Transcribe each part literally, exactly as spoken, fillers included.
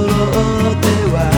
っては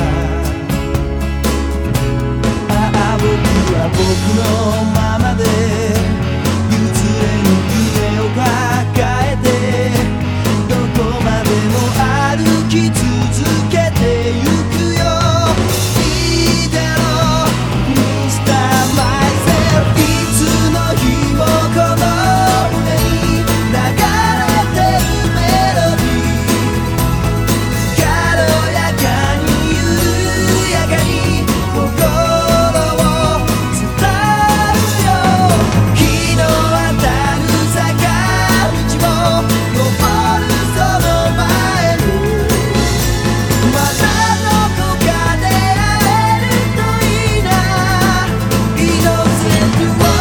ああ僕は僕のままで譲れぬ夢を抱えてどこまでも歩き続けてゆくよいいだろう Mister Myself いつの日もこの胸に流れてるメロディー軽やかに緩やかに心を伝うよ日の当たる坂道も登るその前にまたどこかで会えるといいな Innocent World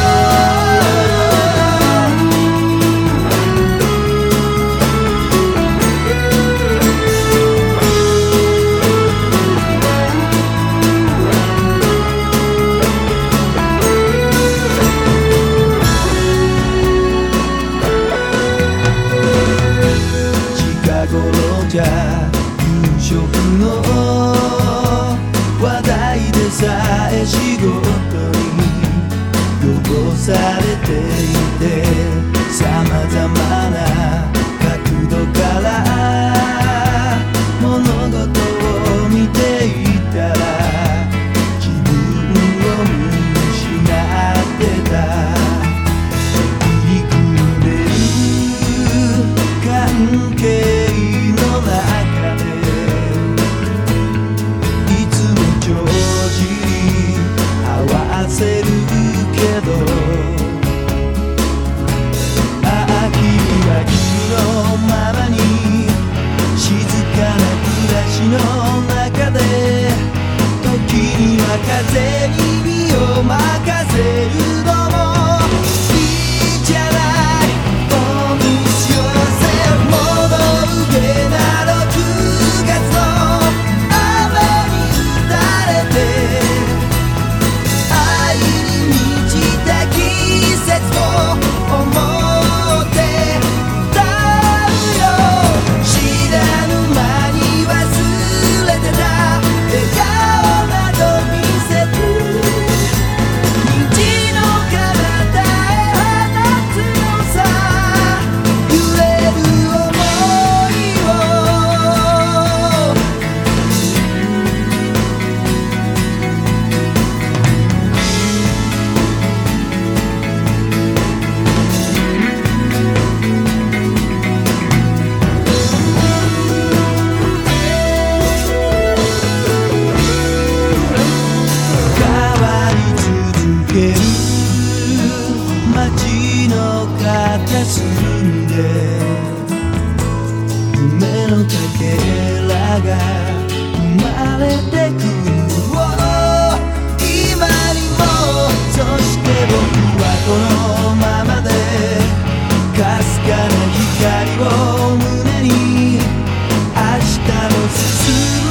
近頃じゃ夕食の話題でさえ仕事に汚されていてさまざまな角度から物事を見ていたら自分を見失ってた入り組んでる関係の中でいつも帳尻合わせるけどああ君は君のままに静かな暮らしの中で時には風に身を任せるのもいいじゃない Promise yourself 戻るげなろくがつの雨に打たれて愛に満ちた季節を思って歌うよ知らぬ間に忘れてた笑顔など見せて虹の彼方へ放つのさ揺れる想いを変わり続ける街の片隅で夢のかけらが生まれてくる Oh 今にもそして僕はこのままでかすかな光を胸に明日も進む